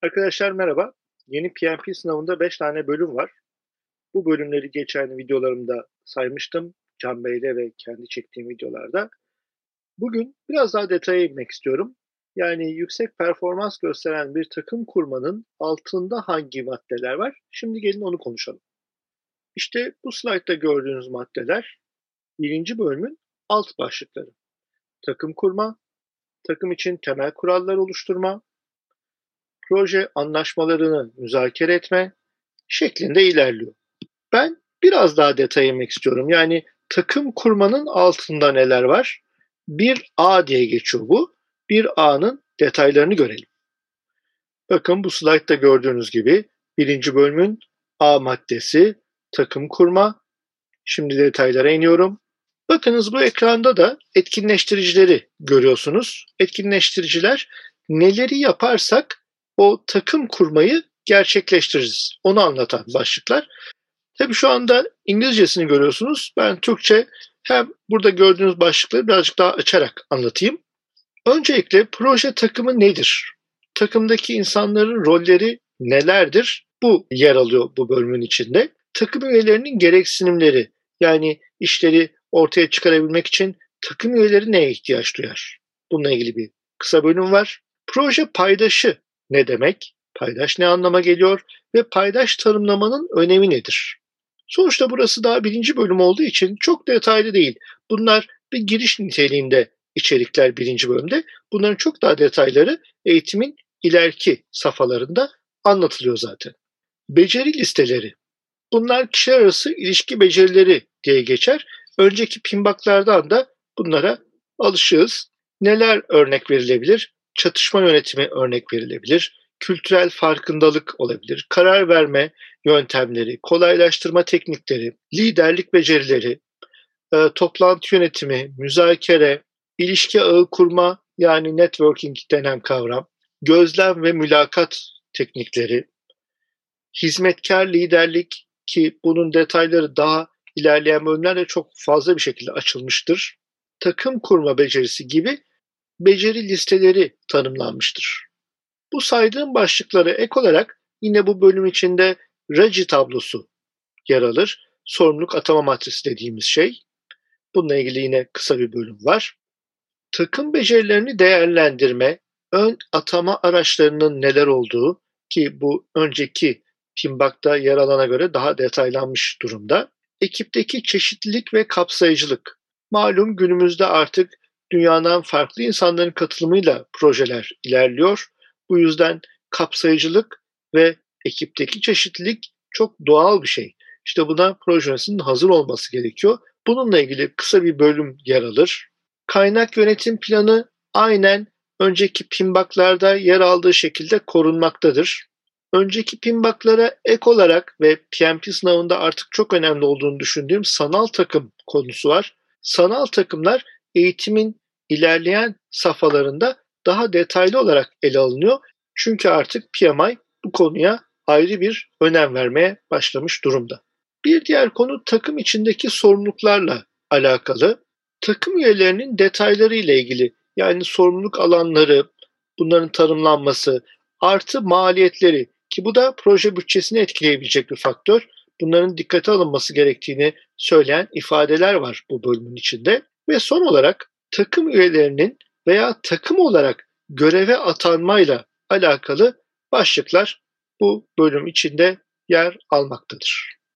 Arkadaşlar merhaba. Yeni PMP sınavında 5 tane bölüm var. Bu bölümleri geçen videolarımda saymıştım. Can Bey'de ve kendi çektiğim videolarda. Bugün biraz daha detaya inmek istiyorum. Yani yüksek performans gösteren bir takım kurmanın altında hangi maddeler var? Şimdi gelin onu konuşalım. İşte bu slaytta gördüğünüz maddeler birinci bölümün alt başlıkları. Takım kurma, takım için temel kurallar oluşturma, proje anlaşmalarını müzakere etme şeklinde ilerliyor. Ben biraz daha detay inmek istiyorum. Yani takım kurmanın altında neler var? Bir A diye geçiyor bu. Bir A'nın detaylarını görelim. Bakın bu slaytta gördüğünüz gibi birinci bölümün A maddesi takım kurma. Şimdi detaylara iniyorum. Bakınız bu ekranda da etkinleştiricileri görüyorsunuz. Etkinleştiriciler neleri yaparsak o takım kurmayı gerçekleştiririz. Onu anlatan başlıklar. Tabii şu anda İngilizcesini görüyorsunuz. Ben Türkçe hem burada gördüğünüz başlıkları birazcık daha açarak anlatayım. Öncelikle proje takımı nedir? Takımdaki insanların rolleri nelerdir? Bu yer alıyor bu bölümün içinde. Takım üyelerinin gereksinimleri, yani işleri ortaya çıkarabilmek için takım üyeleri neye ihtiyaç duyar? Bununla ilgili bir kısa bölüm var. Proje paydaşı ne demek? Paydaş ne anlama geliyor? Ve paydaş tanımlamanın önemi nedir? Sonuçta burası daha birinci bölüm olduğu için çok detaylı değil. Bunlar bir giriş niteliğinde içerikler birinci bölümde. Bunların çok daha detayları eğitimin ileriki safhalarında anlatılıyor zaten. Beceri listeleri. Bunlar kişiler arası ilişki becerileri diye geçer. Önceki pimbaklardan da bunlara alışığız. Neler örnek verilebilir? Çatışma yönetimi örnek verilebilir. Kültürel farkındalık olabilir. Karar verme yöntemleri, kolaylaştırma teknikleri, liderlik becerileri, toplantı yönetimi, müzakere, ilişki ağı kurma yani networking denen kavram, gözlem ve mülakat teknikleri, hizmetkar liderlik ki bunun detayları daha ilerleyen bölümlerde çok fazla bir şekilde açılmıştır. Takım kurma becerisi gibi beceri listeleri tanımlanmıştır. Bu saydığım başlıklara ek olarak yine bu bölüm içinde RACI tablosu yer alır. Sorumluluk atama matrisi dediğimiz şey. Bununla ilgili yine kısa bir bölüm var. Takım becerilerini değerlendirme, ön atama araçlarının neler olduğu ki bu önceki Timbuk'ta yer alana göre daha detaylanmış durumda. Ekipteki çeşitlilik ve kapsayıcılık. Malum günümüzde artık dünyadan farklı insanların katılımıyla projeler ilerliyor. Bu yüzden kapsayıcılık ve ekipteki çeşitlilik çok doğal bir şey. İşte buna proje yönetiminin hazır olması gerekiyor. Bununla ilgili kısa bir bölüm yer alır. Kaynak yönetim planı aynen önceki PMBOK'larda yer aldığı şekilde korunmaktadır. Önceki PMBOK'lara ek olarak ve PMP sınavında artık çok önemli olduğunu düşündüğüm sanal takım konusu var. Sanal takımlar eğitimin ilerleyen safhalarında daha detaylı olarak ele alınıyor. Çünkü artık PMI bu konuya ayrı bir önem vermeye başlamış durumda. Bir diğer konu takım içindeki sorumluluklarla alakalı. Takım üyelerinin detayları ile ilgili yani sorumluluk alanları, bunların tanımlanması, artı maliyetleri ki bu da proje bütçesini etkileyebilecek bir faktör. Bunların dikkate alınması gerektiğini söyleyen ifadeler var bu bölümün içinde. Ve son olarak takım üyelerinin veya takım olarak göreve atanmayla alakalı başlıklar bu bölüm içinde yer almaktadır.